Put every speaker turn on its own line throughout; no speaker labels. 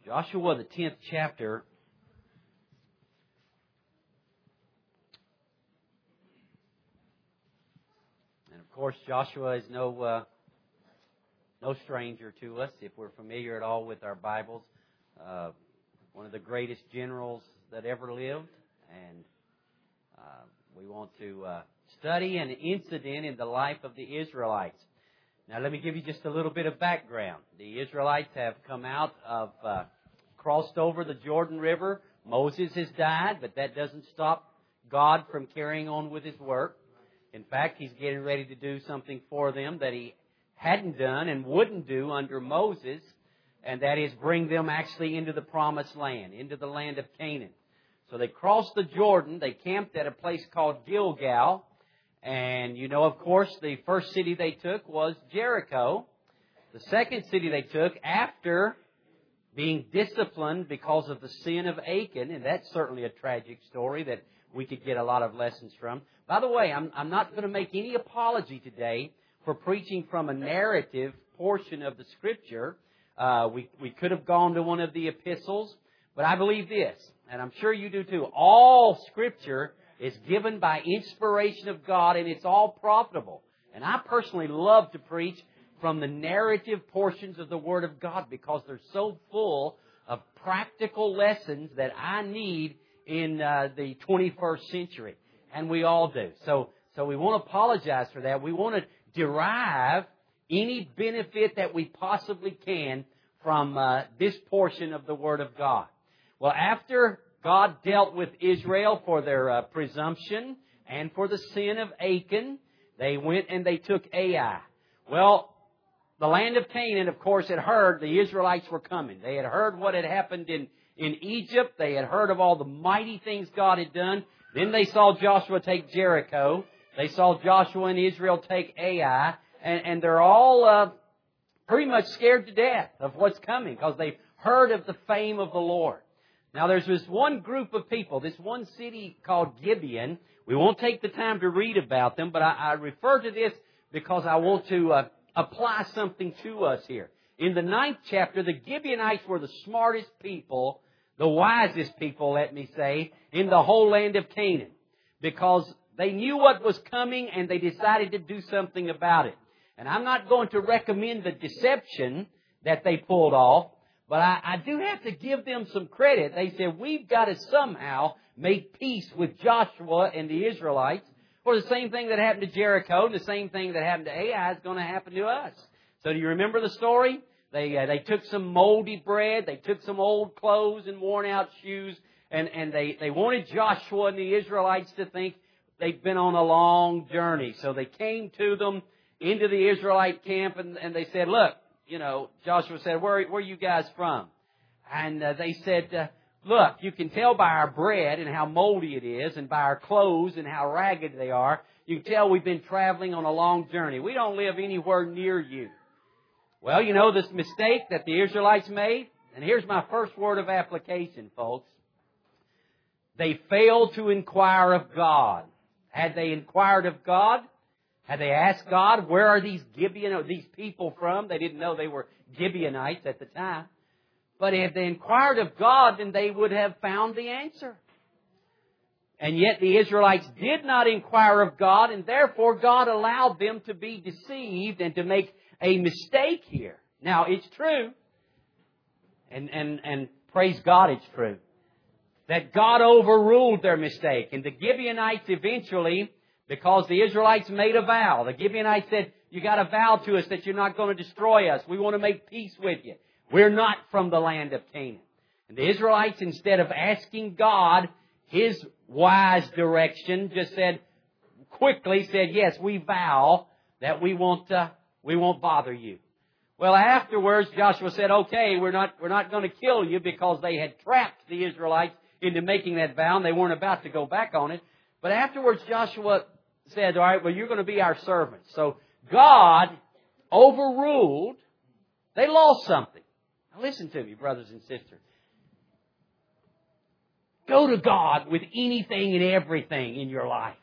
Joshua, the 10th chapter. And of course, Joshua is no stranger to us if we're familiar at all with our Bibles. One of the greatest generals that ever lived. And we want to study an incident in the life of the Israelites. Now, let me give you just a little bit of background. The Israelites have come out of, crossed over the Jordan River. Moses has died, but that doesn't stop God from carrying on with His work. In fact, He's getting ready to do something for them that He hadn't done and wouldn't do under Moses, and that is bring them actually into the promised land, into the land of Canaan. So they crossed the Jordan. They camped at a place called Gilgal. And you know, of course, the first city they took was Jericho. The second city they took after being disciplined because of the sin of Achan, and that's certainly a tragic story that we could get a lot of lessons from. By the way, I'm not going to make any apology today for preaching from a narrative portion of the Scripture. We could have gone to one of the epistles, but I believe this, and I'm sure you do too. All Scripture is given by inspiration of God, and it's all profitable. And I personally love to preach from the narrative portions of the Word of God because they're so full of practical lessons that I need in the 21st century. And we all do. So we won't apologize for that. We want to derive any benefit that we possibly can from this portion of the Word of God. Well, after God dealt with Israel for their presumption and for the sin of Achan, they went and they took Ai. Well, the land of Canaan, of course, had heard the Israelites were coming. They had heard what had happened in Egypt. They had heard of all the mighty things God had done. Then they saw Joshua take Jericho. They saw Joshua and Israel take Ai. And they're all pretty much scared to death of what's coming because they've heard of the fame of the Lord. Now, there's this one group of people, this one city called Gibeon. We won't take the time to read about them, but I refer to this because I want to apply something to us here. In the 9th chapter, the Gibeonites were the smartest people, the wisest people, let me say, in the whole land of Canaan, because they knew what was coming and they decided to do something about it. And I'm not going to recommend the deception that they pulled off, but I do have to give them some credit. They said, we've got to somehow make peace with Joshua and the Israelites. Or the same thing that happened to Jericho, the same thing that happened to Ai is going to happen to us. So do you remember the story? They took some moldy bread, they took some old clothes and worn out shoes, and they wanted Joshua and the Israelites to think they'd been on a long journey. So they came to them into the Israelite camp and they said, look, you know, Joshua said, where are you guys from? And they said, look, you can tell by our bread and how moldy it is, and by our clothes and how ragged they are. You can tell we've been traveling on a long journey. We don't live anywhere near you. Well, you know this mistake that the Israelites made? And here's my first word of application, folks. They failed to inquire of God. Had they inquired of God? Had they asked God, where are these people from? They didn't know they were Gibeonites at the time. But if they inquired of God, then they would have found the answer. And yet the Israelites did not inquire of God, and therefore God allowed them to be deceived and to make a mistake here. Now, it's true, and praise God it's true, that God overruled their mistake. And the Gibeonites eventually, because the Israelites made a vow, the Gibeonites said, you got to vow to us that you're not going to destroy us. We want to make peace with you. We're not from the land of Canaan. And the Israelites, instead of asking God His wise direction, just quickly said, yes, we vow that we won't bother you. Well, afterwards, Joshua said, okay, we're not going to kill you, because they had trapped the Israelites into making that vow and they weren't about to go back on it. But afterwards, Joshua said, all right, well, you're going to be our servants. So God overruled. They lost something. Now listen to me, brothers and sisters. Go to God with anything and everything in your life.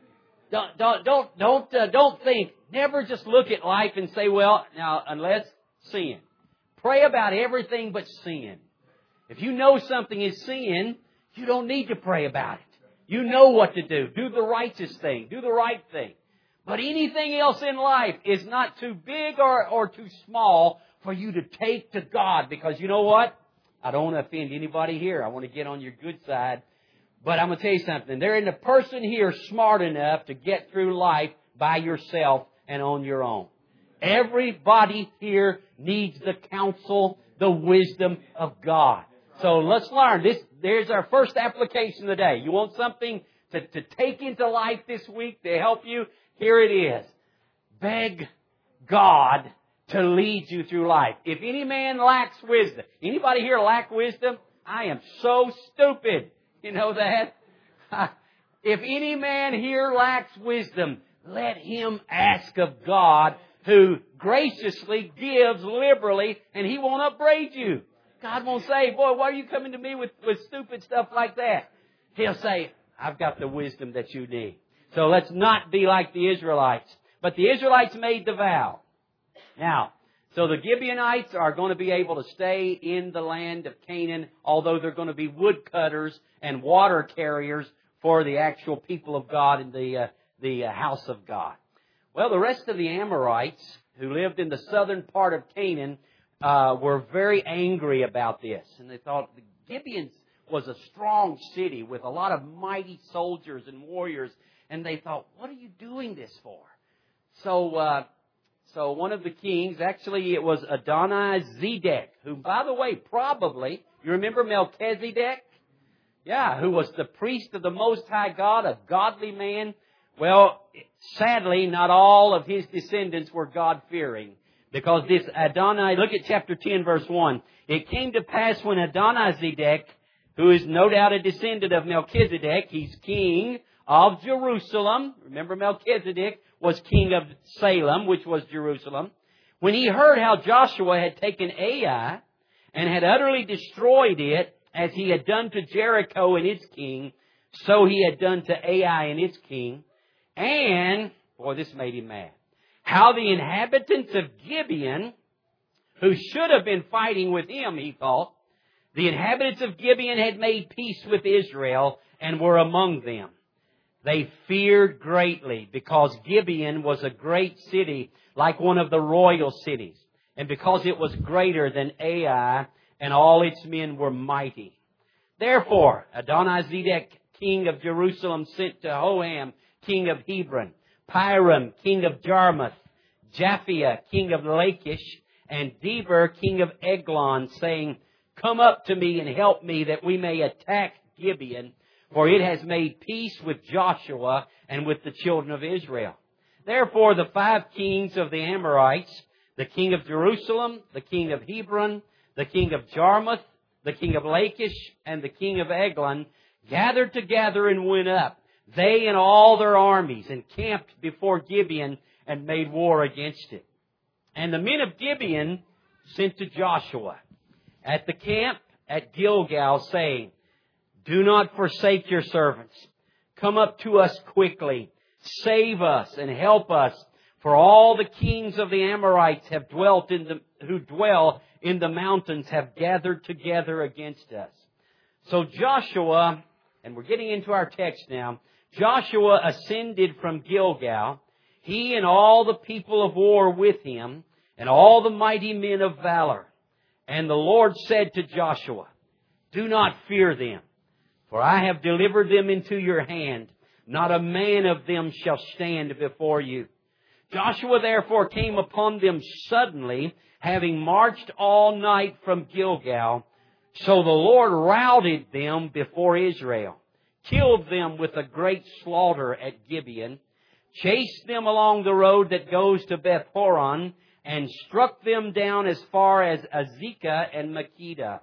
Don't think. Never just look at life and say, well, now, unless sin. Pray about everything but sin. If you know something is sin, you don't need to pray about it. You know what to do. Do the righteous thing. Do the right thing. But anything else in life is not too big or too small for you to take to God. Because you know what? I don't want to offend anybody here. I want to get on your good side. But I'm going to tell you something. There isn't a person here smart enough to get through life by yourself and on your own. Everybody here needs the counsel, the wisdom of God. So let's learn. There's our first application of the day. You want something to take into life this week to help you? Here it is. Beg God to lead you through life. If any man lacks wisdom. Anybody here lack wisdom? I am so stupid. You know that? If any man here lacks wisdom, let him ask of God, who graciously gives liberally, and He won't upbraid you. God won't say, boy, why are you coming to me with stupid stuff like that? He'll say, I've got the wisdom that you need. So let's not be like the Israelites. But the Israelites made the vow. Now, so the Gibeonites are going to be able to stay in the land of Canaan, although they're going to be woodcutters and water carriers for the actual people of God in the house of God. Well, the rest of the Amorites who lived in the southern part of Canaan were very angry about this. And they thought the Gibeons was a strong city with a lot of mighty soldiers and warriors. And they thought, what are you doing this for? So one of the kings, actually it was Adonai-Zedek, who, by the way, probably, you remember Melchizedek? Yeah, who was the priest of the Most High God, a godly man. Well, sadly, not all of his descendants were God-fearing. Because this Adonai, look at chapter 10, verse 1. It came to pass when Adonai-Zedek, who is no doubt a descendant of Melchizedek, he's king of Jerusalem. Remember, Melchizedek was king of Salem, which was Jerusalem. When he heard how Joshua had taken Ai and had utterly destroyed it, as he had done to Jericho and its king, so he had done to Ai and its king. And, boy, this made him mad. How the inhabitants of Gibeon, who should have been fighting with him, he thought, the inhabitants of Gibeon had made peace with Israel and were among them. They feared greatly because Gibeon was a great city, like one of the royal cities, and because it was greater than Ai, and all its men were mighty. Therefore, Adonai-Zedek, king of Jerusalem, sent to Hoham, king of Hebron, Piram, king of Jarmuth, Japhia, king of Lachish, and Deber, king of Eglon, saying, Come up to me and help me that we may attack Gibeon, for it has made peace with Joshua and with the children of Israel. Therefore, the 5 kings of the Amorites, the king of Jerusalem, the king of Hebron, the king of Jarmuth, the king of Lachish, and the king of Eglon, gathered together and went up, they and all their armies, and camped before Gibeon and made war against it. And the men of Gibeon sent to Joshua at the camp at Gilgal, saying, Do not forsake your servants. Come up to us quickly. Save us and help us. For all the kings of the Amorites have who dwell in the mountains have gathered together against us. So Joshua, and we're getting into our text now, Joshua ascended from Gilgal, he and all the people of war with him, and all the mighty men of valor. And the Lord said to Joshua, Do not fear them, for I have delivered them into your hand. Not a man of them shall stand before you. Joshua therefore came upon them suddenly, having marched all night from Gilgal. So the Lord routed them before Israel, killed them with a great slaughter at Gibeon, chased them along the road that goes to Beth-horon, and struck them down as far as Azekah and Makkedah.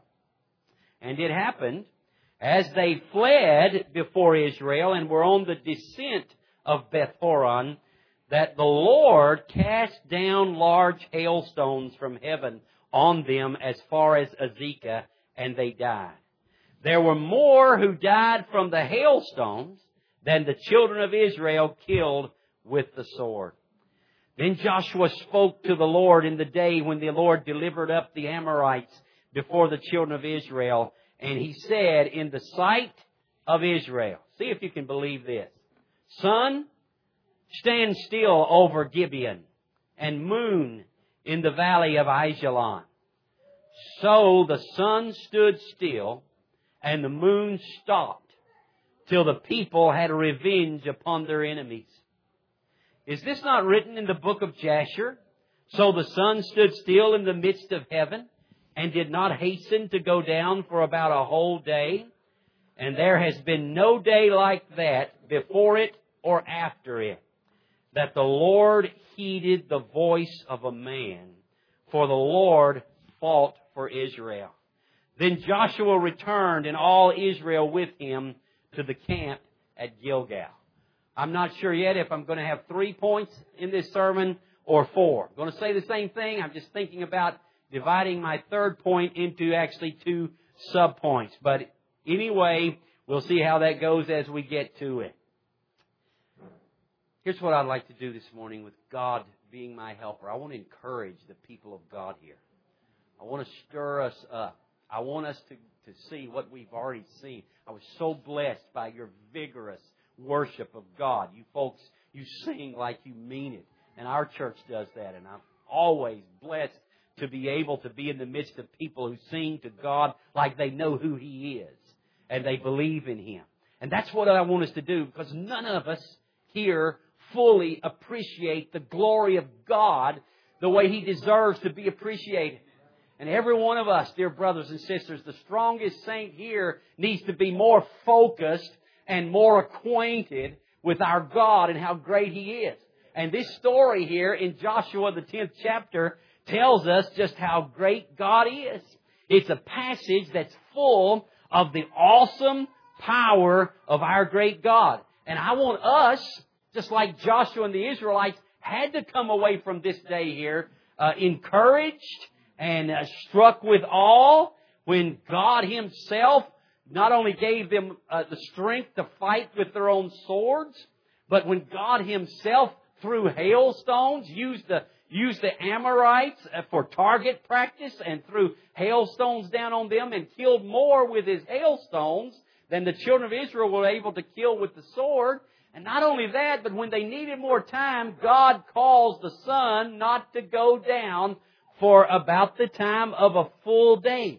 And it happened, as they fled before Israel and were on the descent of Beth-horon, that the Lord cast down large hailstones from heaven on them as far as Azekah, and they died. There were more who died from the hailstones than the children of Israel killed with the sword. Then Joshua spoke to the Lord in the day when the Lord delivered up the Amorites before the children of Israel. And he said, in the sight of Israel, see if you can believe this, sun, stand still over Gibeon, and moon in the valley of Ajalon. So the sun stood still, and the moon stopped, till the people had revenge upon their enemies. Is this not written in the book of Jasher? So the sun stood still in the midst of heaven, and did not hasten to go down for about a whole day. And there has been no day like that before it or after it, that the Lord heeded the voice of a man, for the Lord fought for Israel. Then Joshua returned, and all Israel with him, to the camp at Gilgal. I'm not sure yet if I'm going to have 3 points in this sermon or 4. I'm going to say the same thing. I'm just thinking about dividing my third point into actually 2 subpoints. But anyway, we'll see how that goes as we get to it. Here's what I'd like to do this morning with God being my helper. I want to encourage the people of God here. I want to stir us up. I want us to see what we've already seen. I was so blessed by your vigorous worship of God. You folks, you sing like you mean it. And our church does that. And I'm always blessed to be able to be in the midst of people who sing to God like they know who He is. And they believe in Him. And that's what I want us to do, because none of us here fully appreciate the glory of God the way He deserves to be appreciated. And every one of us, dear brothers and sisters, the strongest saint here needs to be more focused and more acquainted with our God and how great He is. And this story here in Joshua, the 10th chapter, tells us just how great God is. It's a passage that's full of the awesome power of our great God. And I want us, just like Joshua and the Israelites, had to come away from this day here encouraged and struck with awe when God Himself not only gave them the strength to fight with their own swords, but when God Himself, through hailstones, used the Amorites for target practice and threw hailstones down on them and killed more with His hailstones than the children of Israel were able to kill with the sword. And not only that, but when they needed more time, God caused the sun not to go down for about the time of a full day.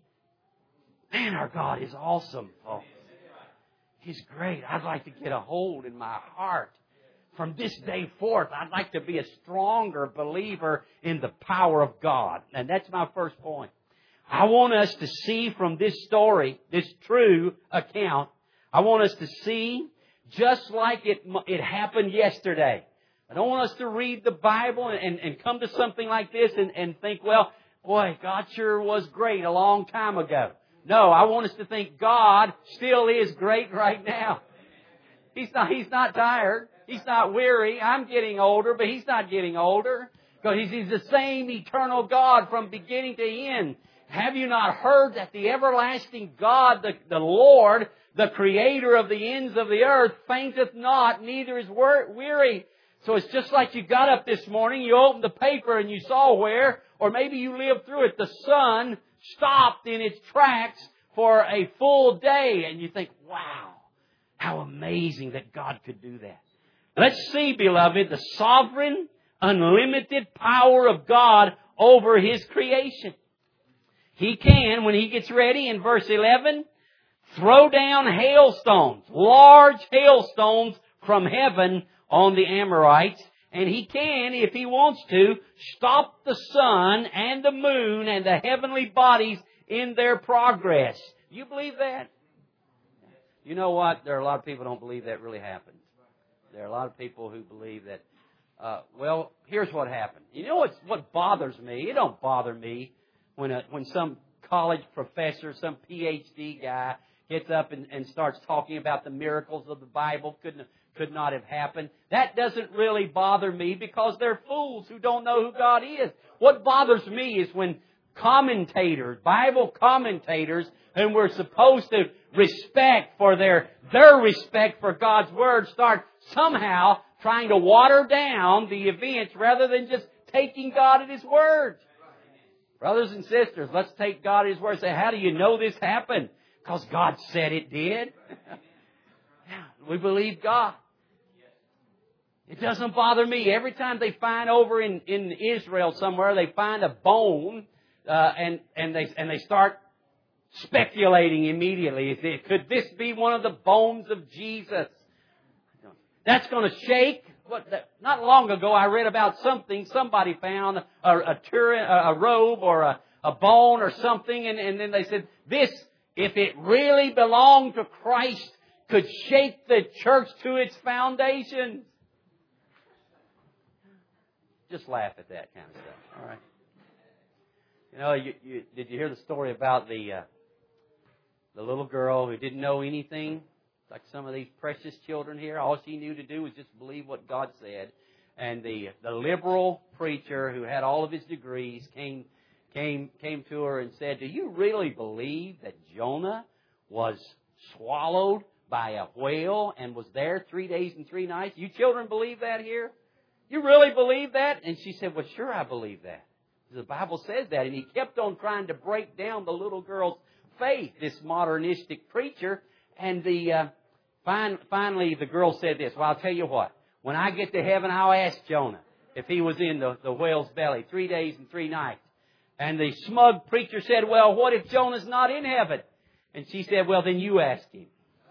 Man, our God is awesome, folks. He's great. I'd like to get a hold in my heart. From this day forth, I'd like to be a stronger believer in the power of God. And that's my first point. I want us to see from this story, this true account, I want us to see just like it happened yesterday. I don't want us to read the Bible and come to something like this and think, well, boy, God sure was great a long time ago. No, I want us to think God still is great right now. He's not tired. He's not weary. I'm getting older, but He's not getting older. Because He's the same eternal God from beginning to end. Have you not heard that the everlasting God, the Lord, the Creator of the ends of the earth, fainteth not, neither is weary? So it's just like you got up this morning, you opened the paper and you saw where, or maybe you lived through it, the sun stopped in its tracks for a full day. And you think, wow, how amazing that God could do that. Let's see, beloved, the sovereign, unlimited power of God over His creation. He can, when He gets ready in verse 11, throw down hailstones, large hailstones from heaven on the Amorites. And He can, if He wants to, stop the sun and the moon and the heavenly bodies in their progress. Do you believe that? You know what? There are a lot of people who don't believe that really happened. There are a lot of people who believe that, well, here's what happened. You know what bothers me? It don't bother me when some college professor, some PhD guy gets up and starts talking about the miracles of the Bible could not have happened. That doesn't really bother me because they're fools who don't know who God is. What bothers me is when commentators, Bible commentators, whom we're supposed to respect for their respect for God's Word, start somehow trying to water down the events rather than just taking God at His word. Brothers and sisters, let's take God at His word. Say, how do you know this happened? Because God said it did. We believe God. It doesn't bother me. Every time they find over in Israel somewhere, they find a bone, and they start speculating immediately. Could this be one of the bones of Jesus? That's going to shake. Not long ago, I read about somebody found a robe or a bone or something, and then they said, this, if it really belonged to Christ, could shake the church to its foundations. Just laugh at that kind of stuff. All right. You know, did you hear the story about the little girl who didn't know anything? Like some of these precious children here, all she knew to do was just believe what God said. And the liberal preacher who had all of his degrees came to her and said, "Do you really believe that Jonah was swallowed by a whale and was there 3 days and 3 nights? You children believe that here? You really believe that?" And she said, "Well, sure, I believe that. The Bible says that." And he kept on trying to break down the little girl's faith, this modernistic preacher. And finally the girl said this, "Well, I'll tell you what. When I get to heaven, I'll ask Jonah if he was in the whale's belly 3 days and 3 nights. And the smug preacher said, "Well, what if Jonah's not in heaven?" And she said, "Well, then you ask him."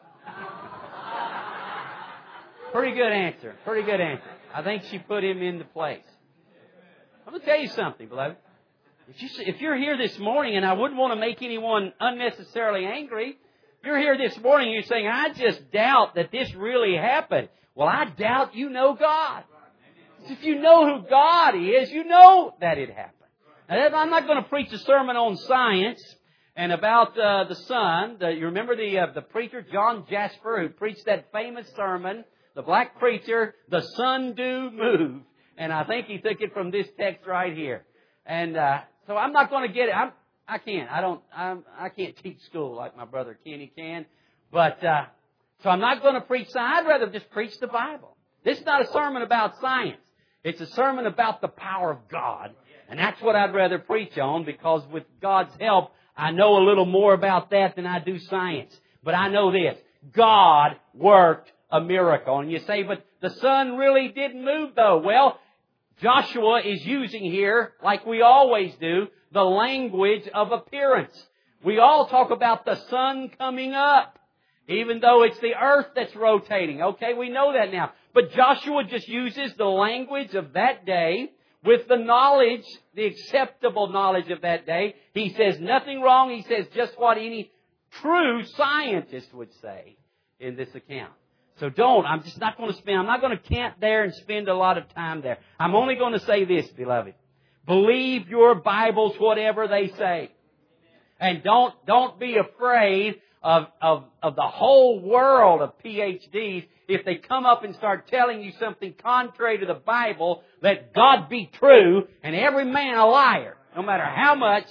Pretty good answer. Pretty good answer. I think she put him into place. I'm going to tell you something, beloved. If you're here this morning, and I wouldn't want to make anyone unnecessarily angry, you're here this morning and you're saying, "I just doubt that this really happened." Well, I doubt you know God. If you know who God is, you know that it happened. Now, I'm not going to preach a sermon on science and about the sun. You remember the preacher, John Jasper, who preached that famous sermon, the black preacher, "The sun do move." And I think he took it from this text right here. And so I'm not going to get it. I can't teach school like my brother Kenny can. But so I'm not going to preach science. I'd rather just preach the Bible. This is not a sermon about science. It's a sermon about the power of God. And that's what I'd rather preach on, because with God's help, I know a little more about that than I do science. But I know this. God worked a miracle. And you say, "But the sun really didn't move though." Well, Joshua is using here, like we always do, the language of appearance. We all talk about the sun coming up, even though it's the earth that's rotating. Okay, we know that now. But Joshua just uses the language of that day with the knowledge, the acceptable knowledge of that day. He says nothing wrong. He says just what any true scientist would say in this account. So I'm not going to camp there and spend a lot of time there. I'm only going to say this, beloved. Believe your Bibles, whatever they say. And don't be afraid of the whole world of PhDs if they come up and start telling you something contrary to the Bible. Let God be true and every man a liar, no matter how much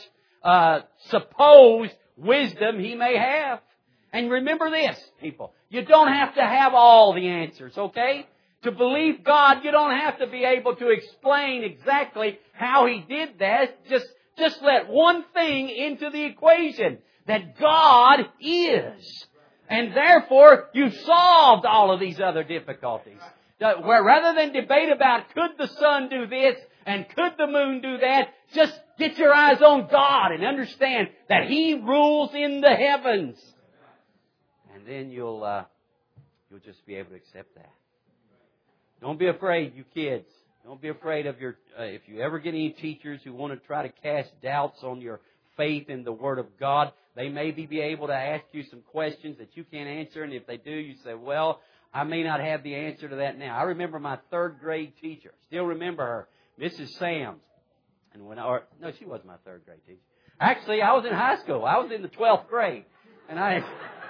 supposed wisdom he may have. And remember this, people. You don't have to have all the answers, okay? To believe God, you don't have to be able to explain exactly how He did that. Just let one thing into the equation, that God is. And therefore, you've solved all of these other difficulties. Where rather than debate about could the sun do this and could the moon do that, just get your eyes on God and understand that He rules in the heavens. And then you'll just be able to accept that. Don't be afraid, you kids. Don't be afraid of if you ever get any teachers who want to try to cast doubts on your faith in the Word of God, they may be able to ask you some questions that you can't answer. And if they do, you say, "Well, I may not have the answer to that now." I remember my 3rd grade teacher. Still remember her, Mrs. Sams. And no, she wasn't my 3rd grade teacher. Actually, I was in high school. I was in the 12th grade. And I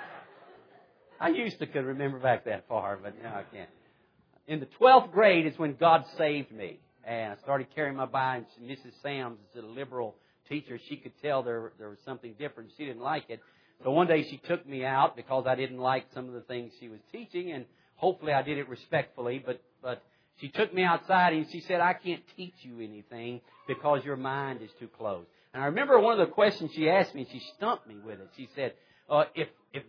used to could remember back that far, but now I can't. In the 12th grade is when God saved me. And I started carrying my Bible. Mrs. Sams is a liberal teacher. She could tell there was something different. She didn't like it. So one day she took me out because I didn't like some of the things she was teaching. And hopefully I did it respectfully. But she took me outside and she said, "I can't teach you anything because your mind is too closed." And I remember one of the questions she asked me, she stumped me with it. She said, if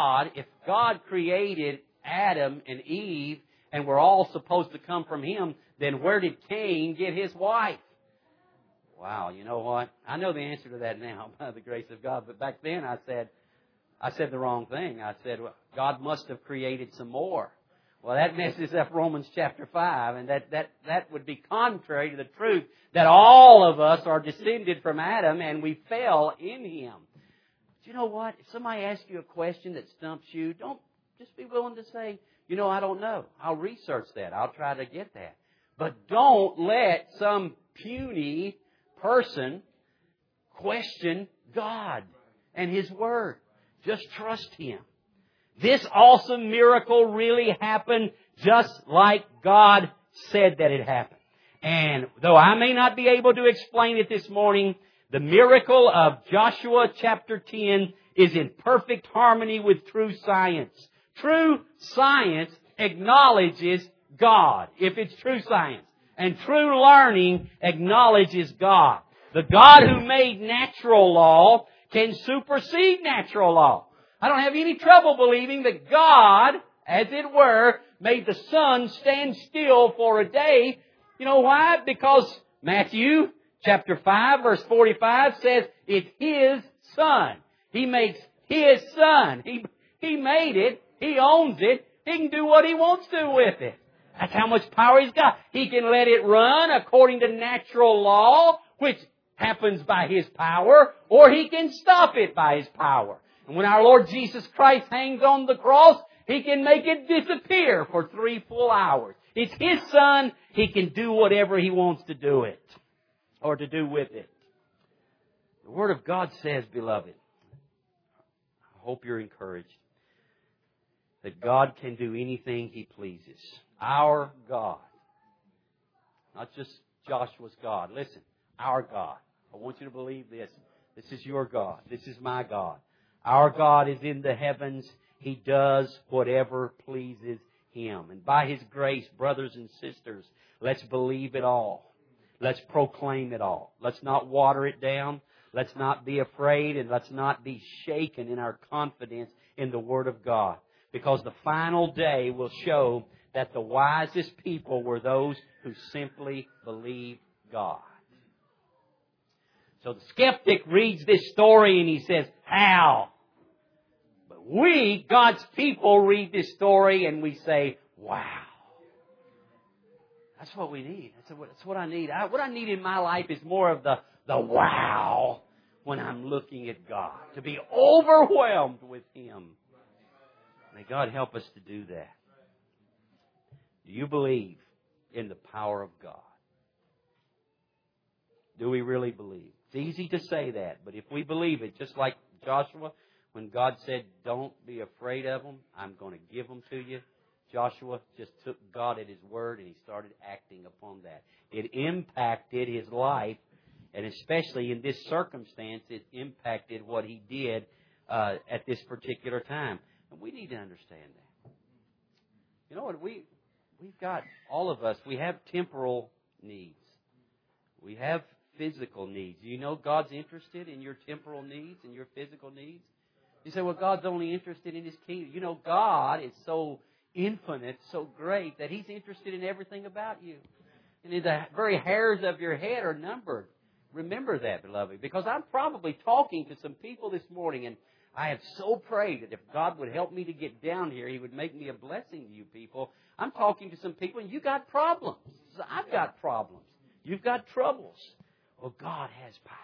God created Adam and Eve and we're all supposed to come from Him, then where did Cain get his wife? Wow, you know what? I know the answer to that now by the grace of God. But back then I said the wrong thing. I said, well, God must have created some more. Well, that messes up Romans chapter 5, and that would be contrary to the truth that all of us are descended from Adam and we fell in him. But you know what? If somebody asks you a question that stumps you, don't just be willing to say, I don't know. I'll research that. I'll try to get that. But don't let some puny person question God and His Word. Just trust Him. This awesome miracle really happened just like God said that it happened. And though I may not be able to explain it this morning, the miracle of Joshua chapter 10 is in perfect harmony with true science. True science acknowledges God, if it's true science. And true learning acknowledges God. The God who made natural law can supersede natural law. I don't have any trouble believing that God, as it were, made the sun stand still for a day. You know why? Because Matthew chapter 5 verse 45 says it's His sun. He makes His sun. He made it. He owns it. He can do what He wants to with it. That's how much power He's got. He can let it run according to natural law, which happens by His power, or He can stop it by His power. And when our Lord Jesus Christ hangs on the cross, He can make it disappear for 3 full hours. It's His Son. He can do whatever He wants to do it, or to do with it. The Word of God says, beloved, I hope you're encouraged, that God can do anything He pleases. Our God. Not just Joshua's God. Listen, our God. I want you to believe this. This is your God. This is my God. Our God is in the heavens. He does whatever pleases Him. And by His grace, brothers and sisters, let's believe it all. Let's proclaim it all. Let's not water it down. Let's not be afraid, and let's not be shaken in our confidence in the Word of God. Because the final day will show that the wisest people were those who simply believed God. So the skeptic reads this story and he says, how? But we, God's people, read this story and we say, wow. That's what we need. That's what I need. What I need in my life is more of the wow when I'm looking at God. To be overwhelmed with Him. May God help us to do that. Do you believe in the power of God? Do we really believe? It's easy to say that, but if we believe it, just like Joshua, when God said, don't be afraid of them, I'm going to give them to you, Joshua just took God at His word and he started acting upon that. It impacted his life, and especially in this circumstance, it impacted what he did at this particular time. And we need to understand that. You know what? We've got, all of us, we have temporal needs. We have physical needs. Do you know God's interested in your temporal needs and your physical needs? You say, well, God's only interested in His kingdom. You know, God is so infinite, so great, that He's interested in everything about you. And the very hairs of your head are numbered. Remember that, beloved, because I'm probably talking to some people this morning, and I have so prayed that if God would help me to get down here, He would make me a blessing to you people. I'm talking to some people, and you got problems. I've got problems. You've got troubles. Well, God has power.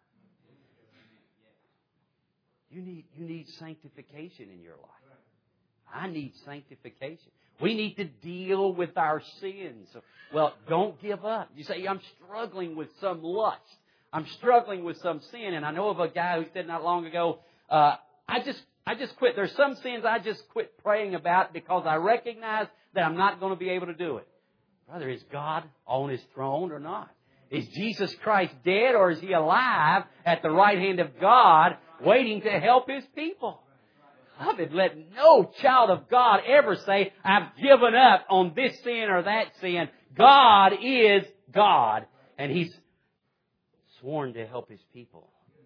You need sanctification in your life. I need sanctification. We need to deal with our sins. Well, don't give up. You say, I'm struggling with some lust. I'm struggling with some sin. And I know of a guy who said not long ago, I just quit. There's some sins I just quit praying about because I recognize that I'm not going to be able to do it. Brother, is God on His throne or not? Is Jesus Christ dead, or is He alive at the right hand of God waiting to help His people? Beloved, let no child of God ever say, I've given up on this sin or that sin. God is God, and He's sworn to help His people.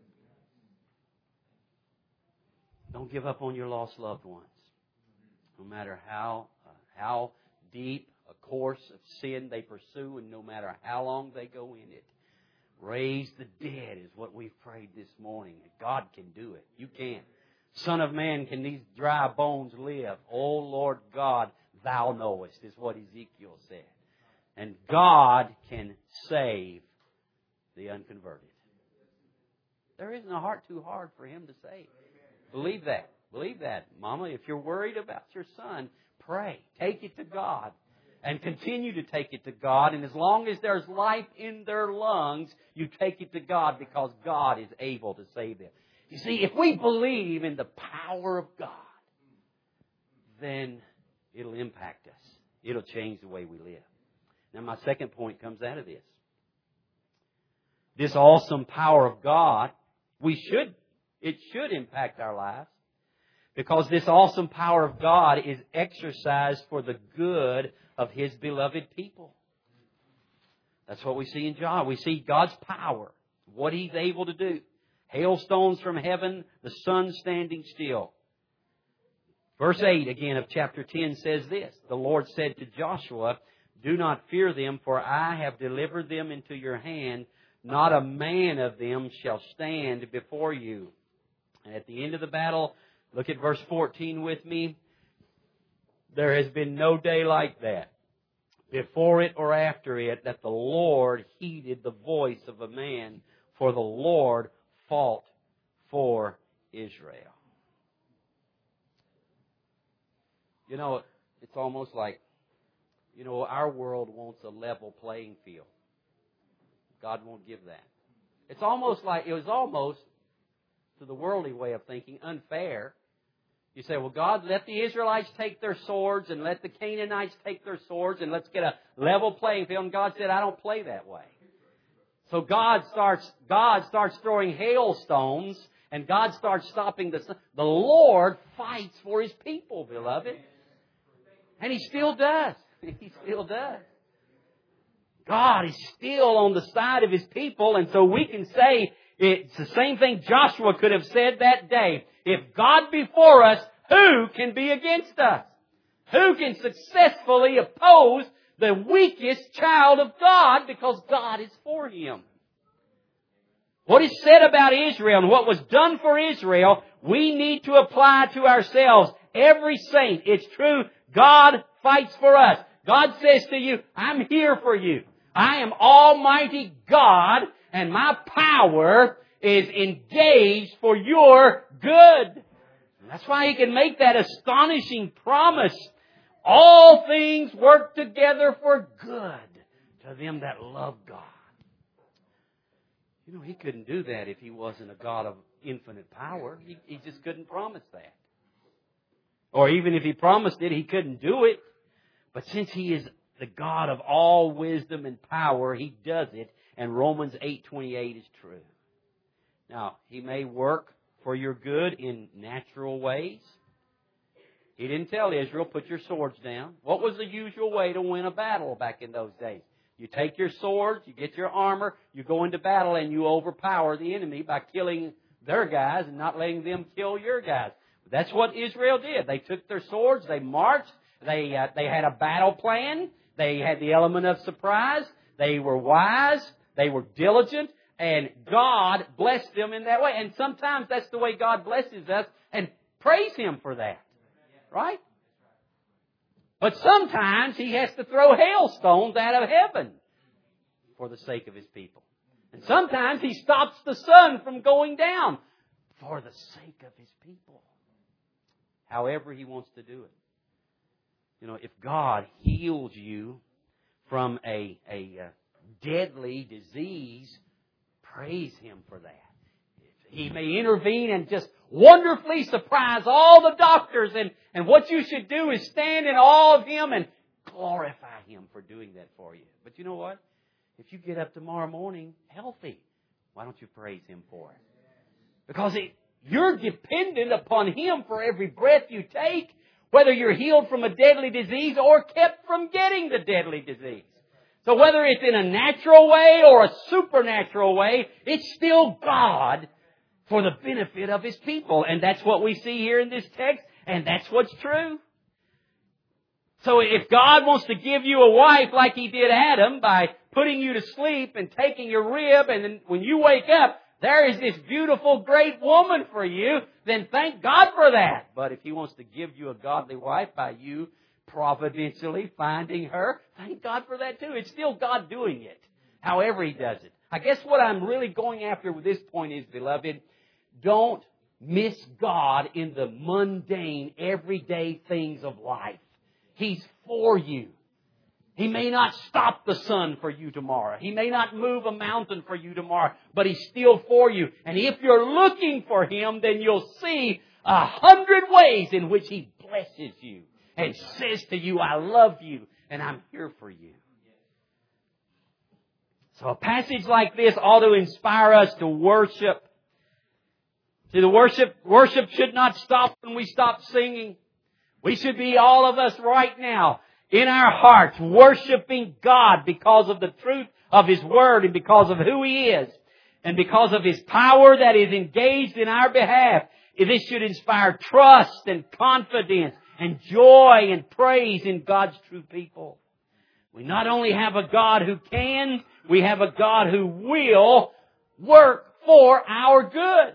Don't give up on your lost loved ones. No matter how deep a course of sin they pursue, and no matter how long they go in it. Raise the dead is what we've prayed this morning. God can do it. You can. Son of man, can these dry bones live? Oh Lord God, Thou knowest, is what Ezekiel said. And God can save the unconverted. There isn't a heart too hard for Him to save. Believe that. Believe that. Mama, if you're worried about your son, pray. Take it to God. And continue to take it to God. And as long as there's life in their lungs, you take it to God because God is able to save them. You see, if we believe in the power of God, then it'll impact us. It'll change the way we live. Now, my second point comes out of this. This awesome power of God, it should impact our lives. Because this awesome power of God is exercised for the good of His beloved people. That's what we see in John. We see God's power, what He's able to do. Hailstones from heaven, the sun standing still. Verse 8 again of chapter 10 says this. The Lord said to Joshua, "Do not fear them, for I have delivered them into your hand. Not a man of them shall stand before you." And at the end of the battle, look at verse 14 with me. There has been no day like that, before it or after it, that the Lord heeded the voice of a man, for the Lord fought for Israel. You know, it's almost like, our world wants a level playing field. God won't give that. It was almost, to the worldly way of thinking, unfair. You say, well, God, let the Israelites take their swords and let the Canaanites take their swords and let's get a level playing field. And God said, I don't play that way. So God starts throwing hailstones and God starts stopping the sun. The Lord fights for His people, beloved. And He still does. He still does. God is still on the side of His people, and so we can say it's the same thing Joshua could have said that day. If God be for us, who can be against us? Who can successfully oppose the weakest child of God because God is for him? What is said about Israel and what was done for Israel, we need to apply to ourselves. Every saint, it's true, God fights for us. God says to you, I'm here for you. I am Almighty God, and my power is engaged for your good. And that's why He can make that astonishing promise. All things work together for good to them that love God. He couldn't do that if He wasn't a God of infinite power. He just couldn't promise that. Or even if He promised it, He couldn't do it. But since He is the God of all wisdom and power, He does it. And Romans 8:28 is true. Now, He may work for your good in natural ways. He didn't tell Israel, put your swords down. What was the usual way to win a battle back in those days? You take your swords, you get your armor, you go into battle, and you overpower the enemy by killing their guys and not letting them kill your guys. That's what Israel did. They took their swords, they marched, they had a battle plan, they had the element of surprise, they were wise, they were diligent, and God blessed them in that way. And sometimes that's the way God blesses us, and praise Him for that. Right? But sometimes He has to throw hailstones out of heaven for the sake of His people. And sometimes He stops the sun from going down for the sake of His people. However He wants to do it. If God heals you from a deadly disease, praise Him for that. He may intervene and just wonderfully surprise all the doctors. And what you should do is stand in awe of Him and glorify Him for doing that for you. But you know what? If you get up tomorrow morning healthy, why don't you praise Him for it? Because you're dependent upon Him for every breath you take, whether you're healed from a deadly disease or kept from getting the deadly disease. So whether it's in a natural way or a supernatural way, it's still God for the benefit of His people. And that's what we see here in this text, and that's what's true. So if God wants to give you a wife like He did Adam by putting you to sleep and taking your rib, and then when you wake up, there is this beautiful, great woman for you, then thank God for that. But if He wants to give you a godly wife by you providentially finding her, thank God for that too. It's still God doing it, however He does it. I guess what I'm really going after with this point is, beloved, don't miss God in the mundane, everyday things of life. He's for you. He may not stop the sun for you tomorrow. He may not move a mountain for you tomorrow, but He's still for you. And if you're looking for Him, then you'll see 100 ways in which He blesses you and says to you, I love you and I'm here for you. So a passage like this ought to inspire us to worship. See, the worship should not stop when we stop singing. We should be, all of us right now, in our hearts, worshiping God because of the truth of His Word and because of who He is and because of His power that is engaged in our behalf. This should inspire trust and confidence and joy and praise in God's true people. We not only have a God who can, we have a God who will work for our good.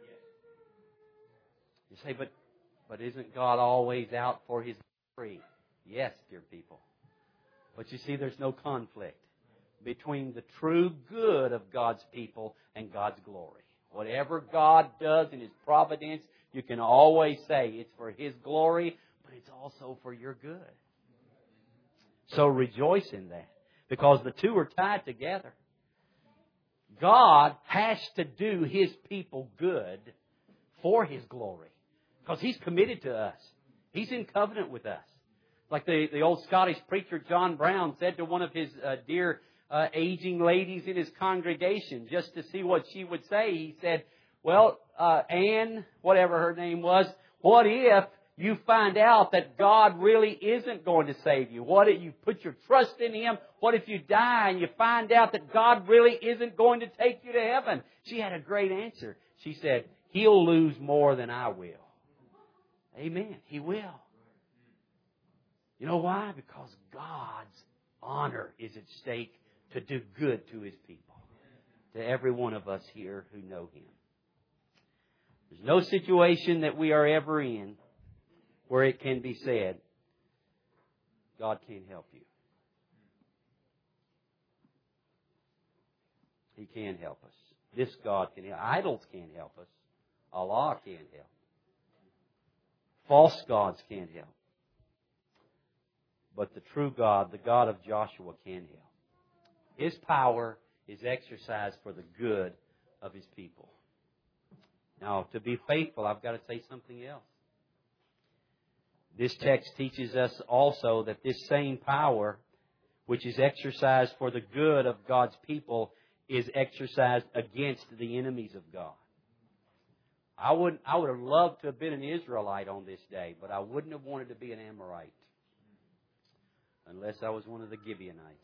You say, but isn't God always out for His glory? Yes, dear people. But you see, there's no conflict between the true good of God's people and God's glory. Whatever God does in His providence, you can always say it's for His glory, but it's also for your good. So rejoice in that, because the two are tied together. God has to do His people good for His glory, because He's committed to us. He's in covenant with us. Like the old Scottish preacher John Brown said to one of his dear aging ladies in his congregation, just to see what she would say, he said, well, Anne, whatever her name was, what if you find out that God really isn't going to save you? What if you put your trust in Him? What if you die and you find out that God really isn't going to take you to heaven? She had a great answer. She said, He'll lose more than I will. Amen. He will. You know why? Because God's honor is at stake to do good to His people. To every one of us here who know Him. There's no situation that we are ever in where it can be said, God can't help you. He can help us. This God can help. Idols can't help us. Allah can't help. False gods can't help. But the true God, the God of Joshua, can help. His power is exercised for the good of His people. Now, to be faithful, I've got to say something else. This text teaches us also that this same power, which is exercised for the good of God's people, is exercised against the enemies of God. I would have loved to have been an Israelite on this day, but I wouldn't have wanted to be an Amorite. Unless I was one of the Gibeonites.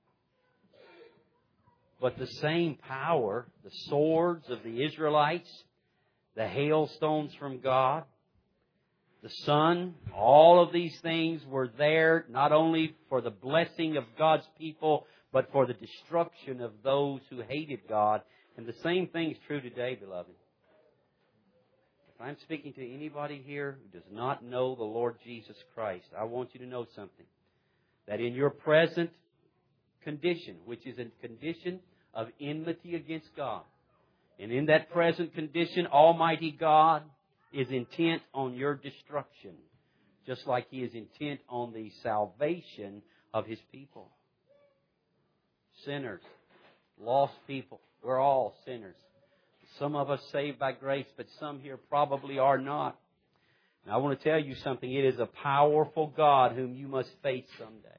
But the same power, the swords of the Israelites, the hailstones from God, the sun, all of these things were there not only for the blessing of God's people, but for the destruction of those who hated God. And the same thing is true today, beloved. If I'm speaking to anybody here who does not know the Lord Jesus Christ, I want you to know something. That in your present condition, which is a condition of enmity against God, and in that present condition, Almighty God is intent on your destruction, just like He is intent on the salvation of His people. Sinners, lost people, we're all sinners. Some of us saved by grace, but some here probably are not. And I want to tell you something. It is a powerful God whom you must face someday.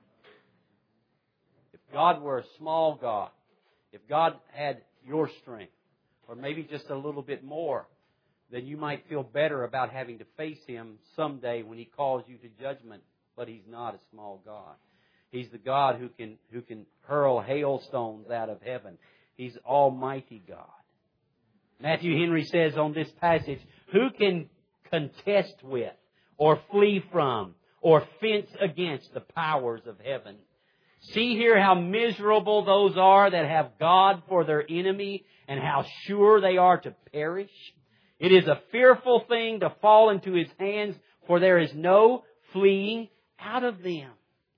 If God were a small God, if God had your strength, or maybe just a little bit more, then you might feel better about having to face Him someday when He calls you to judgment. But He's not a small God. He's the God who can hurl hailstones out of heaven. He's Almighty God. Matthew Henry says on this passage, who can contest with or flee from or fence against the powers of heaven? See here how miserable those are that have God for their enemy and how sure they are to perish. It is a fearful thing to fall into His hands, for there is no fleeing out of them.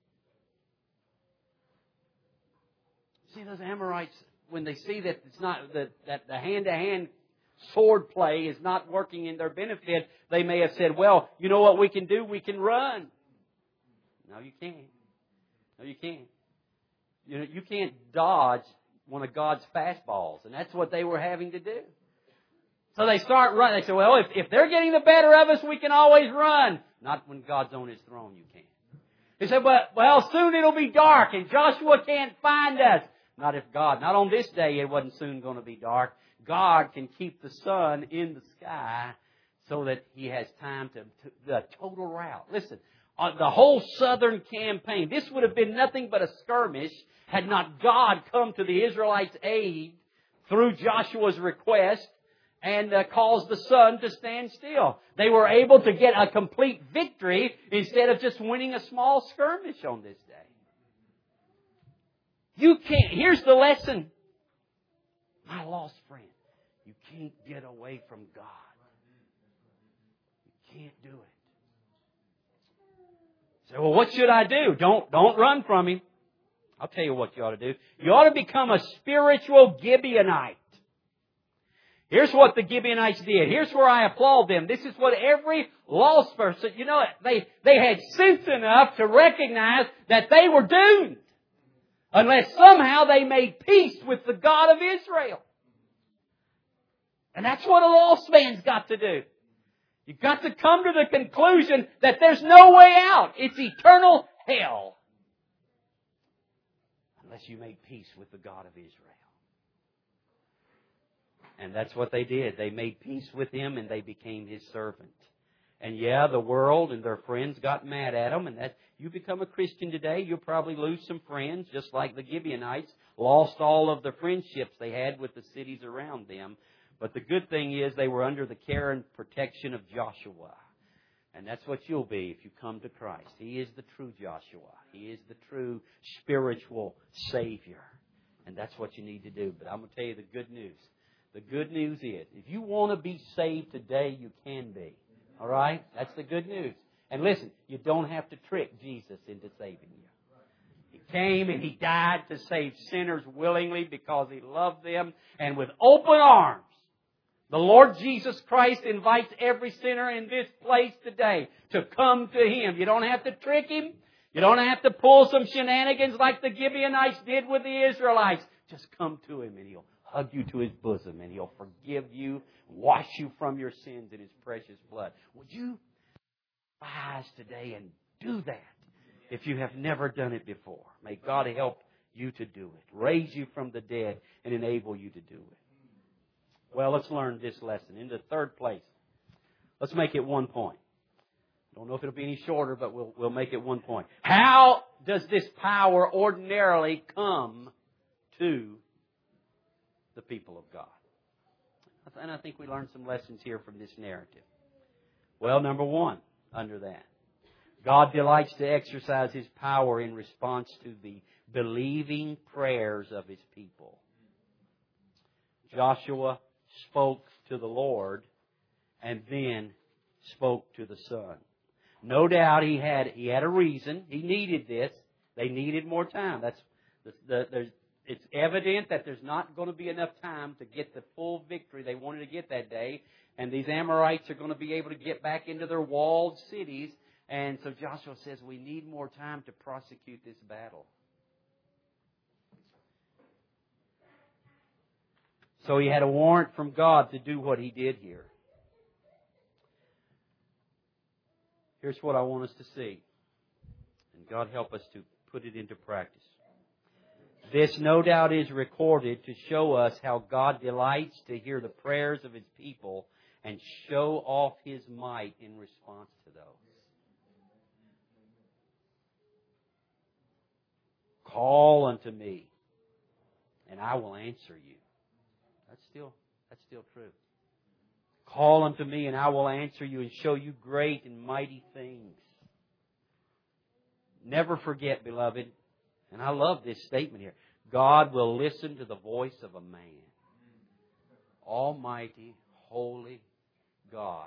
See, those Amorites, when they see that it's not that the hand-to-hand sword play is not working in their benefit, they may have said, well, you know what we can do? We can run. No, you can't. No, you can't. You can't dodge one of God's fastballs, and that's what they were having to do. So they start running. They say, well, if they're getting the better of us, we can always run. Not when God's on His throne, you can't. They said, well, soon it'll be dark, and Joshua can't find us. Not on this day it wasn't soon going to be dark. God can keep the sun in the sky so that He has time to the total rout. Listen, the whole southern campaign, this would have been nothing but a skirmish had not God come to the Israelites' aid through Joshua's request and caused the sun to stand still. They were able to get a complete victory instead of just winning a small skirmish on this day. You can't. Here's the lesson. My lost friend, you can't get away from God. You can't do it. So, well, what should I do? Don't run from Him. I'll tell you what you ought to do. You ought to become a spiritual Gibeonite. Here's what the Gibeonites did. Here's where I applaud them. This is what every lost person, they had sense enough to recognize that they were doomed unless somehow they made peace with the God of Israel. And that's what a lost man's got to do. You've got to come to the conclusion that there's no way out. It's eternal hell. Unless you make peace with the God of Israel. And that's what they did. They made peace with Him and they became His servant. And yeah, the world and their friends got mad at them. And that you become a Christian today, you'll probably lose some friends, just like the Gibeonites lost all of the friendships they had with the cities around them. But the good thing is they were under the care and protection of Joshua. And that's what you'll be if you come to Christ. He is the true Joshua. He is the true spiritual Savior. And that's what you need to do. But I'm going to tell you the good news. The good news is, if you want to be saved today, you can be. All right? That's the good news. And listen, you don't have to trick Jesus into saving you. He came and He died to save sinners willingly because He loved them. And with open arms, the Lord Jesus Christ invites every sinner in this place today to come to Him. You don't have to trick Him. You don't have to pull some shenanigans like the Gibeonites did with the Israelites. Just come to Him and He'll hug you to His bosom and He'll forgive you, wash you from your sins in His precious blood. Would you rise today and do that if you have never done it before? May God help you to do it, raise you from the dead and enable you to do it. Well, let's learn this lesson. In the third place, let's make it 1 point. Don't know if it'll be any shorter, but we'll make it 1 point. How does this power ordinarily come to the people of God? And I think we learned some lessons here from this narrative. Well, number one, under that, God delights to exercise His power in response to the believing prayers of His people. Joshua spoke to the Lord and then spoke to the Son. No doubt he had a reason. He needed this. They needed more time. It's evident that there's not going to be enough time to get the full victory they wanted to get that day. And these Amorites are going to be able to get back into their walled cities. And so Joshua says, we need more time to prosecute this battle. So he had a warrant from God to do what he did here. Here's what I want us to see. And God help us to put it into practice. This no doubt is recorded to show us how God delights to hear the prayers of His people and show off His might in response to those. Call unto me, and I will answer you. That's still true. Call unto me, and I will answer you and show you great and mighty things. Never forget, beloved, and I love this statement here, God will listen to the voice of a man. Almighty, holy God.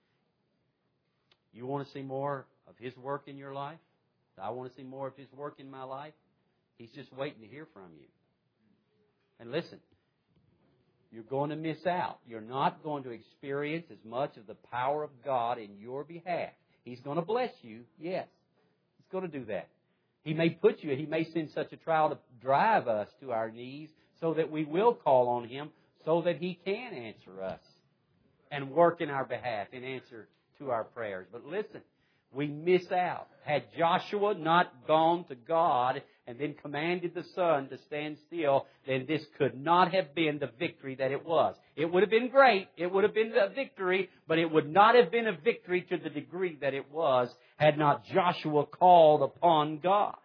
You want to see more of His work in your life? I want to see more of His work in my life. He's just waiting to hear from you. And listen, you're going to miss out. You're not going to experience as much of the power of God in your behalf. He's going to bless you, yes. He's going to do that. He may He may send such a trial to drive us to our knees so that we will call on Him so that He can answer us and work in our behalf and answer to our prayers. But listen, we miss out. Had Joshua not gone to God and then commanded the sun to stand still, then this could not have been the victory that it was. It would have been great. It would have been a victory, but it would not have been a victory to the degree that it was had not Joshua called upon God.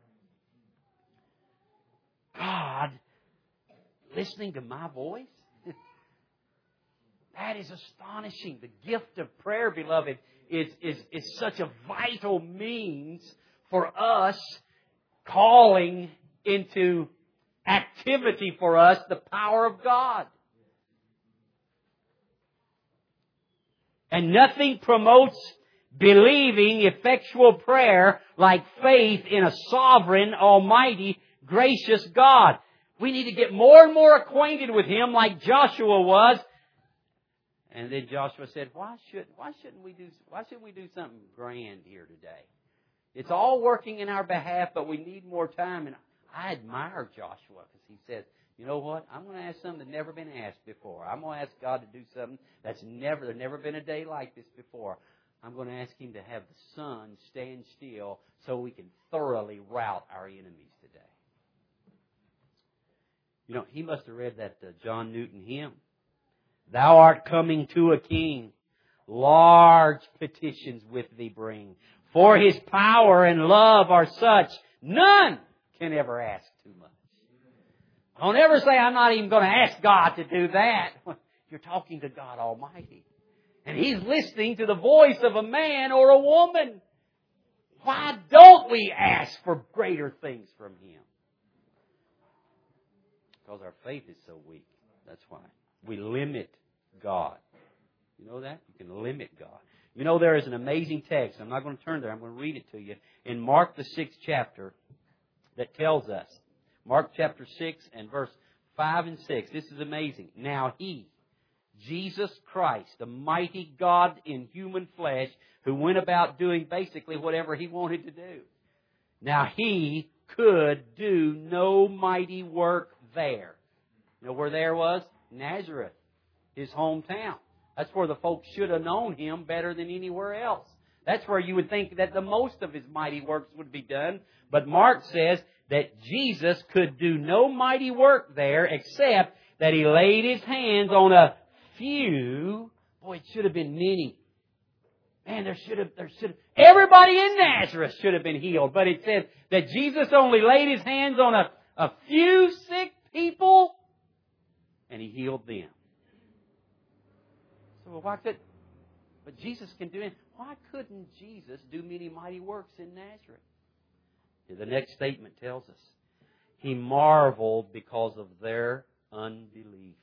God, listening to my voice? That is astonishing. The gift of prayer, beloved, is such a vital means for us calling into activity for us the power of God. And nothing promotes believing effectual prayer like faith in a sovereign, almighty, gracious God. We need to get more and more acquainted with Him like Joshua was. And then Joshua said, why shouldn't we do something grand here today? It's all working in our behalf, but we need more time. And I admire Joshua because he says, you know what? I'm going to ask something that's never been asked before. I'm going to ask God to do something there's never been a day like this before. I'm going to ask Him to have the sun stand still so we can thoroughly rout our enemies today. You know, he must have read that John Newton hymn. Thou art coming to a king, large petitions with thee bring. For His power and love are such, none can ever ask too much. Don't ever say, I'm not even going to ask God to do that. You're talking to God Almighty. And He's listening to the voice of a man or a woman. Why don't we ask for greater things from Him? Because our faith is so weak. That's why. We limit God. You know that? You can limit God. You know, there is an amazing text. I'm not going to turn there. I'm going to read it to you. In Mark, the 6th chapter, that tells us. Mark chapter 6 and verse 5 and 6. This is amazing. Now He, Jesus Christ, the mighty God in human flesh, who went about doing basically whatever He wanted to do. Now He could do no mighty work there. You know where there was? Nazareth, His hometown. That's where the folks should have known Him better than anywhere else. That's where you would think that the most of His mighty works would be done. But Mark says that Jesus could do no mighty work there except that He laid His hands on a few. Boy, it should have been many. Man, everybody in Nazareth should have been healed. But it says that Jesus only laid His hands on a few sick people and He healed them. So but Jesus can do it. Why couldn't Jesus do many mighty works in Nazareth? The next statement tells us, He marveled because of their unbelief.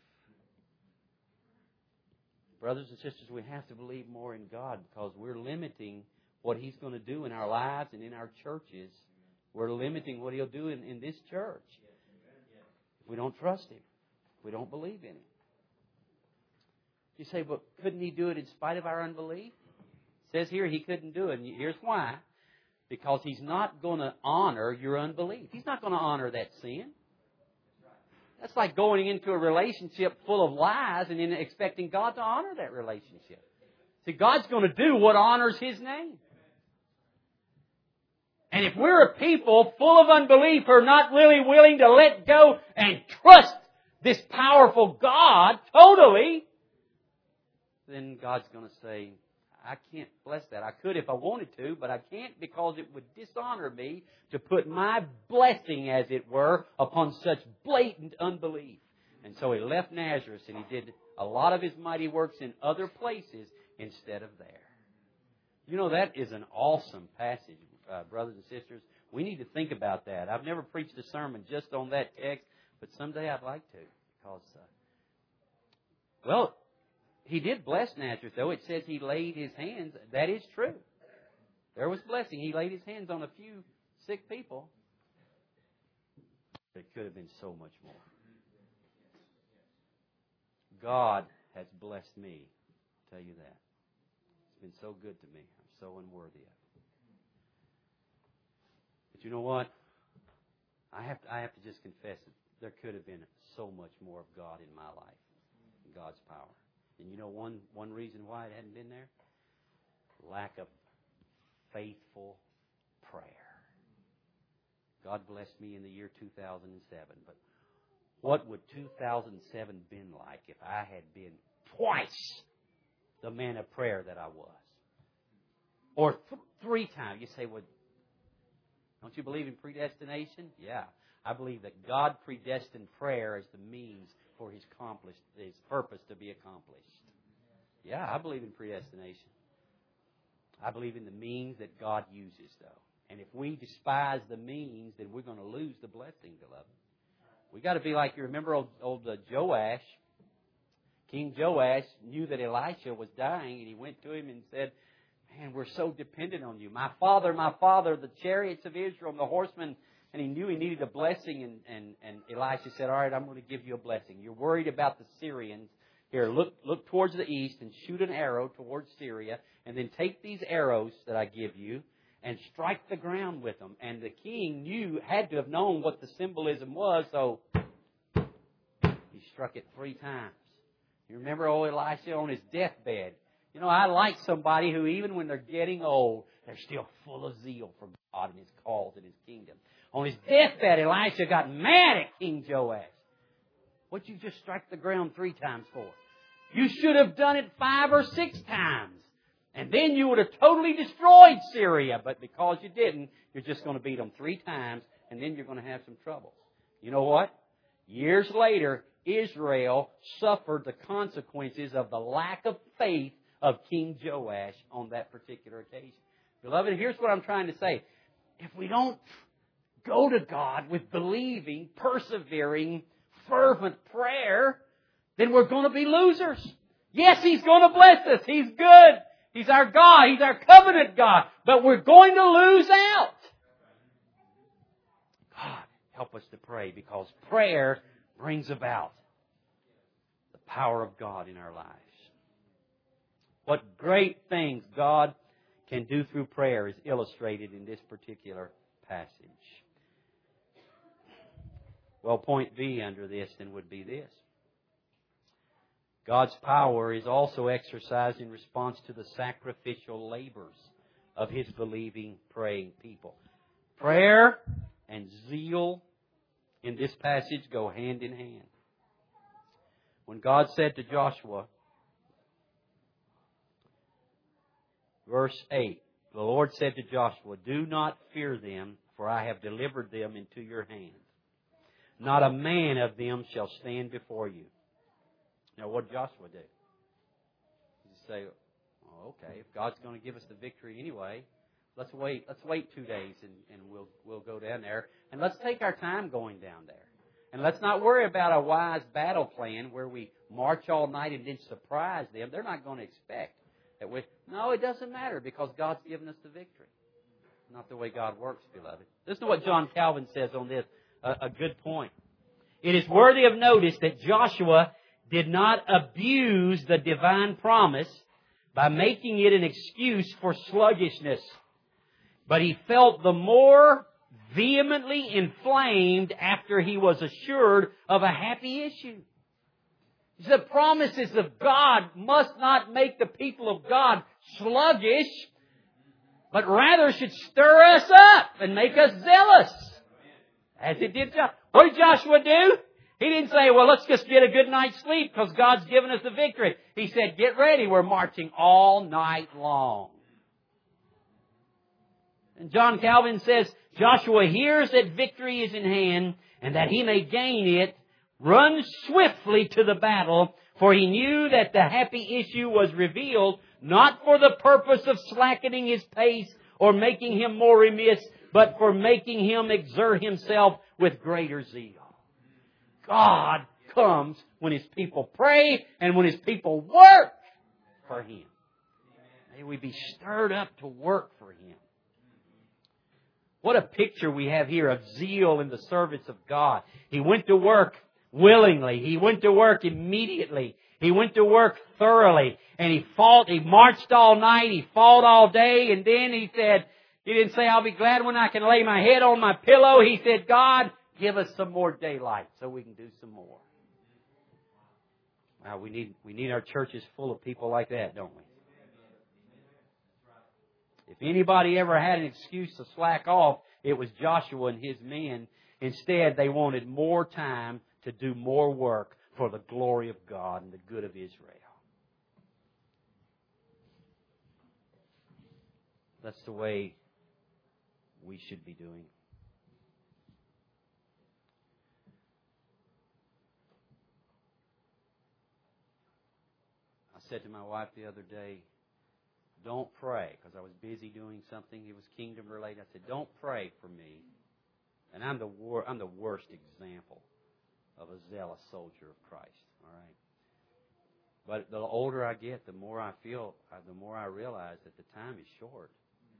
Brothers and sisters, we have to believe more in God because we're limiting what He's going to do in our lives and in our churches. We're limiting what He'll do in this church. If we don't trust Him, if we don't believe in Him. You say, well, couldn't He do it in spite of our unbelief? It says here He couldn't do it. And here's why. Because He's not going to honor your unbelief. He's not going to honor that sin. That's like going into a relationship full of lies and then expecting God to honor that relationship. See, God's going to do what honors His name. And if we're a people full of unbelief who are not really willing to let go and trust this powerful God totally, then God's going to say, I can't bless that. I could if I wanted to, but I can't because it would dishonor me to put my blessing, as it were, upon such blatant unbelief. And so he left Nazareth and he did a lot of his mighty works in other places instead of there. You know, that is an awesome passage, brothers and sisters. We need to think about that. I've never preached a sermon just on that text, but someday I'd like to. Because, well, he did bless Nazareth, though. It says he laid his hands. That is true. There was blessing. He laid his hands on a few sick people. It could have been so much more. God has blessed me. I'll tell you that. It's been so good to me. I'm so unworthy of it. But you know what? I have to just confess that there could have been so much more of God in my life, God's power. And you know one reason why it hadn't been there? Lack of faithful prayer. God blessed me in the year 2007, but what would 2007 been like if I had been twice the man of prayer that I was? Or 3 times. You say, well, don't you believe in predestination? Yeah. I believe that God predestined prayer as the means for His purpose to be accomplished. Yeah, I believe in predestination. I believe in the means that God uses, though. And if we despise the means, then we're going to lose the blessing, beloved. We got to be like, you remember old Joash. King Joash knew that Elisha was dying, and he went to him and said, man, we're so dependent on you. My father, the chariots of Israel and the horsemen. And he knew he needed a blessing, and Elisha said, all right, I'm going to give you a blessing. You're worried about the Syrians. Here, look towards the east and shoot an arrow towards Syria, and then take these arrows that I give you and strike the ground with them. And the king had to have known what the symbolism was, so he struck it 3 times. You remember old Elisha on his deathbed. You know, I like somebody who, even when they're getting old, they're still full of zeal for God and His cause and His kingdom. On his deathbed, Elisha got mad at King Joash. What'd you just strike the ground 3 times for? You should have done it 5 or 6 times. And then you would have totally destroyed Syria. But because you didn't, you're just going to beat them 3 times, and then you're going to have some trouble. You know what? Years later, Israel suffered the consequences of the lack of faith of King Joash on that particular occasion. Beloved, here's what I'm trying to say. If we don't go to God with believing, persevering, fervent prayer, then we're going to be losers. Yes, He's going to bless us. He's good. He's our God. He's our covenant God. But we're going to lose out. God, help us to pray, because prayer brings about the power of God in our lives. What great things God can do through prayer is illustrated in this particular passage. Well, point B under this then would be this. God's power is also exercised in response to the sacrificial labors of His believing, praying people. Prayer and zeal in this passage go hand in hand. When God said to Joshua, verse 8, the Lord said to Joshua, do not fear them, for I have delivered them into your hand. Not a man of them shall stand before you. Now, what did Joshua do? He say, oh, okay, if God's going to give us the victory anyway, let's wait 2 days and we'll go down there. And let's take our time going down there. And let's not worry about a wise battle plan where we march all night and then surprise them. They're not going to expect that we... No, it doesn't matter, because God's given us the victory. Not the way God works, beloved. Listen to what John Calvin says on this. A good point. It is worthy of notice that Joshua did not abuse the divine promise by making it an excuse for sluggishness, but he felt the more vehemently inflamed after he was assured of a happy issue. The promises of God must not make the people of God sluggish, but rather should stir us up and make us zealous. As it did Joshua. What did Joshua do? He didn't say, well, let's just get a good night's sleep because God's given us the victory. He said, get ready. We're marching all night long. And John Calvin says, Joshua hears that victory is in hand and that he may gain it, runs swiftly to the battle, for he knew that the happy issue was revealed not for the purpose of slackening his pace or making him more remiss, but for making him exert himself with greater zeal. God comes when His people pray and when His people work for Him. May we be stirred up to work for Him. What a picture we have here of zeal in the service of God. He went to work willingly. He went to work immediately. He went to work thoroughly. And he fought. He marched all night. He fought all day. And then he said, he didn't say, I'll be glad when I can lay my head on my pillow. He said, God, give us some more daylight so we can do some more. Wow, we need our churches full of people like that, don't we? If anybody ever had an excuse to slack off, it was Joshua and his men. Instead, they wanted more time to do more work for the glory of God and the good of Israel. That's the way we should be doing. I said to my wife the other day, don't pray, because I was busy doing something. It was kingdom related. I said, don't pray for me. And I'm the worst example of a zealous soldier of Christ. All right. But the older I get, the more I feel, the more I realize that the time is short.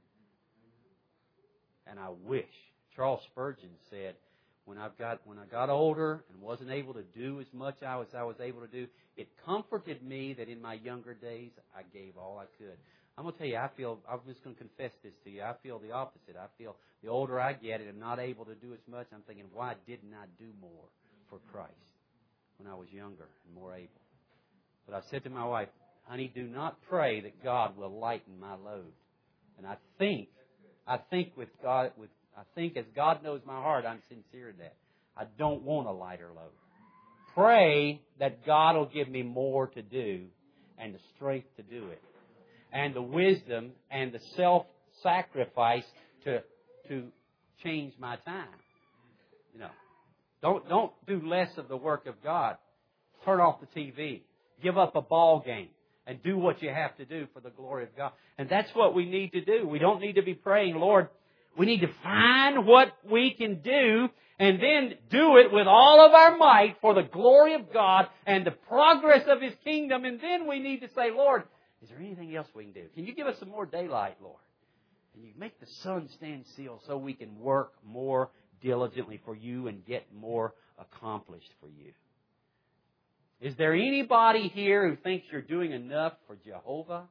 And I wish. Charles Spurgeon said, when I got older and wasn't able to do as much as I was able to do, it comforted me that in my younger days I gave all I could. I'm going to tell you, I'm just going to confess this to you. I feel the opposite. I feel the older I get and I'm not able to do as much, I'm thinking, why didn't I do more for Christ when I was younger and more able? But I said to my wife, honey, do not pray that God will lighten my load. And I think with God, I think as God knows my heart, I'm sincere in that. I don't want a lighter load. Pray that God will give me more to do and the strength to do it. And the wisdom and the self-sacrifice to change my time. You know, don't do less of the work of God. Turn off the TV. Give up a ball game. And do what you have to do for the glory of God. And that's what we need to do. We don't need to be praying, Lord, we need to find what we can do and then do it with all of our might for the glory of God and the progress of His kingdom. And then we need to say, Lord, is there anything else we can do? Can you give us some more daylight, Lord? Can you make the sun stand still so we can work more diligently for You and get more accomplished for You? Is there anybody here who thinks you're doing enough for Jehovah?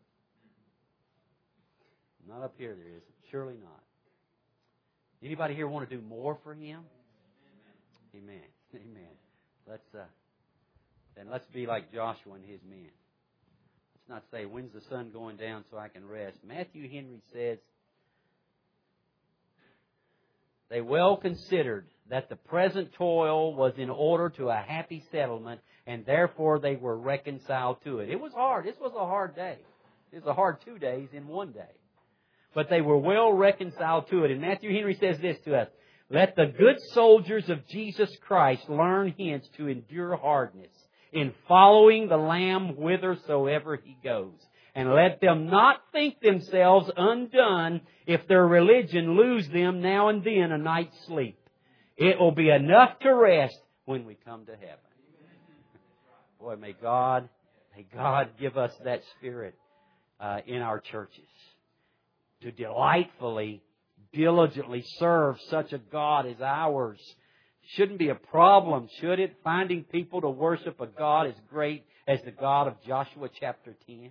Not up here there isn't. Surely not. Anybody here want to do more for Him? Amen. Amen. Let's be like Joshua and his men. Let's not say, when's the sun going down so I can rest? Matthew Henry says, they well considered that the present toil was in order to a happy settlement, and therefore they were reconciled to it. It was hard. This was a hard day. It was a hard 2 days in one day. But they were well reconciled to it. And Matthew Henry says this to us, let the good soldiers of Jesus Christ learn hence to endure hardness in following the Lamb whithersoever He goes. And let them not think themselves undone if their religion lose them now and then a night's sleep. It will be enough to rest when we come to heaven. Boy, may God give us that spirit in our churches to delightfully, diligently serve such a God as ours. Shouldn't be a problem, should it? Finding people to worship a God as great as the God of Joshua chapter 10.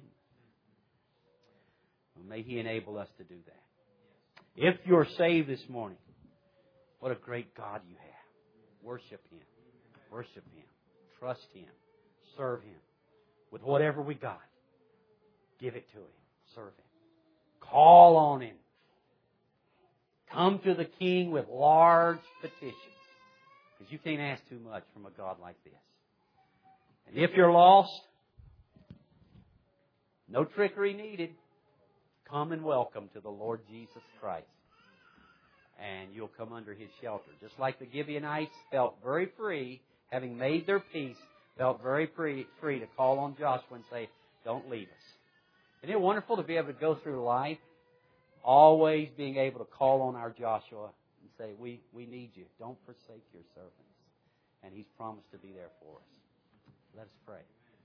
Well, may He enable us to do that. If you're saved this morning, what a great God you have. Worship Him. Worship Him. Trust Him. Serve Him. With whatever we got, give it to Him. Serve Him. Call on Him. Come to the King with large petitions. Because you can't ask too much from a God like this. And if you're lost, no trickery needed. Come and welcome to the Lord Jesus Christ. And you'll come under His shelter. Just like the Gibeonites felt very free, having made their peace, felt very free to call on Joshua and say, don't leave us. Isn't it wonderful to be able to go through life always being able to call on our Joshua and say, we need you. Don't forsake your servants. And He's promised to be there for us. Let us pray.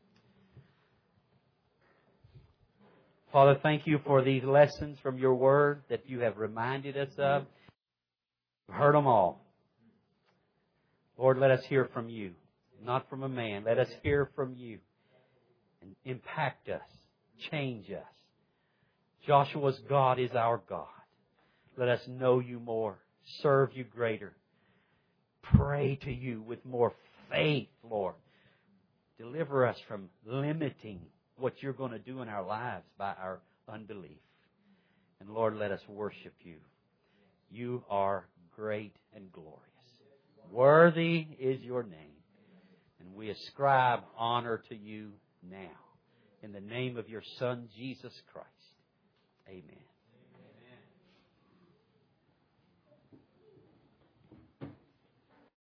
Father, thank you for these lessons from your Word that you have reminded us of. We've heard them all. Lord, let us hear from you, not from a man. Let us hear from you and impact us, change us. Joshua's God is our God. Let us know you more, serve you greater, pray to you with more faith, Lord. Deliver us from limiting what you're going to do in our lives by our unbelief. And Lord, let us worship you. You are great and glorious. Worthy is your name. And we ascribe honor to you now. In the name of your Son, Jesus Christ.